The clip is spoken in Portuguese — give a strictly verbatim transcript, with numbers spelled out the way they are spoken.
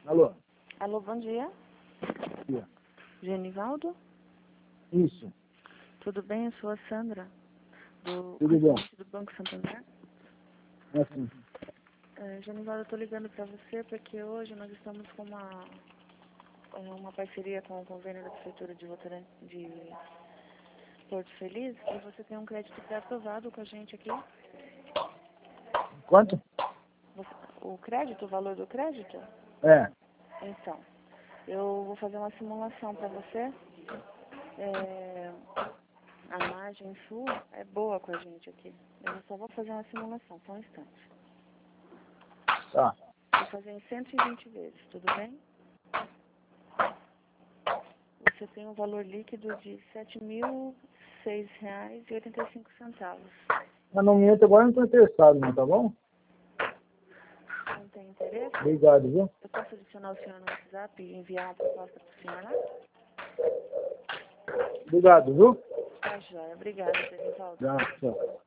Alô? Alô, bom dia. Dia. Genivaldo? Isso. Tudo bem? Eu sou a Sandra, do, Tudo bom. do Banco Santander. É assim. É, Genivaldo, eu estou ligando para você porque hoje nós estamos com uma, uma parceria com o convênio da Prefeitura de Votorantim, de Porto Feliz, e você tem um crédito pré-aprovado com a gente aqui. Quanto? Você, o crédito, o valor do crédito? É. Então, eu vou fazer uma simulação para você. É, a margem sua é boa com a gente aqui. Eu só vou fazer uma simulação, só um instante. Tá. Vou fazer em cento e vinte vezes, tudo bem? Você tem um valor líquido de sete mil e seis reais e oitenta e cinco centavos. Mas no momento agora eu não estou interessado, não, tá bom? Não tem interesse? Obrigado, viu? Eu posso adicionar o senhor no WhatsApp e enviar uma proposta para o senhor lá? Obrigado, viu? Tá, joia. Obrigada, Genivaldo. Já, tchau.